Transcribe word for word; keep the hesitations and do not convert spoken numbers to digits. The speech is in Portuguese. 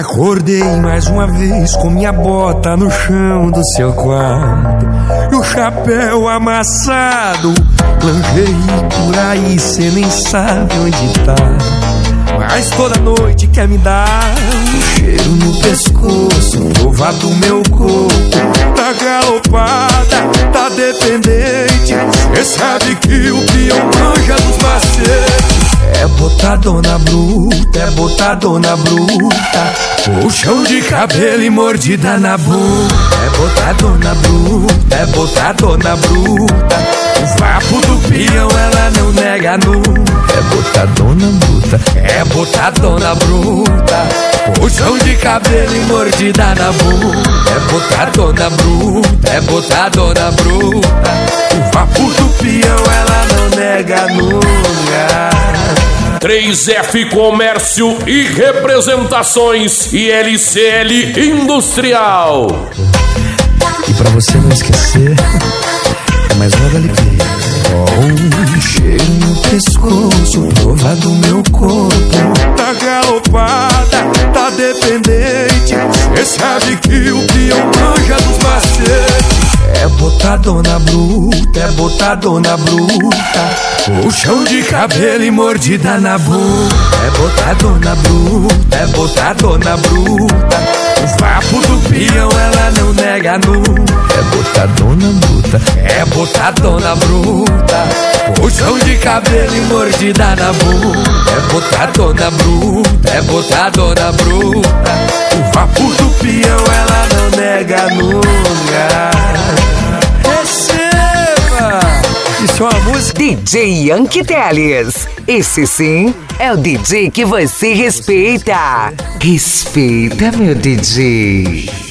Acordei mais uma vez com minha bota no chão do seu quarto e o chapéu amassado. Planejei por aí, cê nem sabe onde tá, mas toda noite quer me dar um cheiro no pescoço, provar do meu corpo. Tá galopada, tá dependente, cê sabe que o peão manja dos macetes. É botadona bruta, é botadona bruta, puxão de cabelo e mordida na boca. É botadona bruta, é botadona bruta, o vapo do peão ela não nega nunca. É botadona bruta, é botadona bruta, puxão de cabelo e mordida na boca. É botadona bruta, é botadona bruta, o vapo do peão ela não nega nunca. três F Comércio e Representações e L C L Industrial. E pra você não esquecer, é mais uma da alegria. Oh, um cheiro no pescoço, prova do meu corpo. Tá galopada, tá dependente, cê sabe que o peão manja dos macetes. É botadona bruta, é botadona bruta, puxão de cabelo e mordida na boca. É botadona bruta, é botadona bruta, o vapo do peão ela não nega nunca. É botadona bruta, é botadona bruta, puxão de cabelo e mordida na boca. É botadona bruta, é botadona bruta, o vapo do peão ela não nega nunca. Receba! Isso é uma música. D J Yankee Teles. Esse sim é o D J que você respeita. Respeita, meu D J.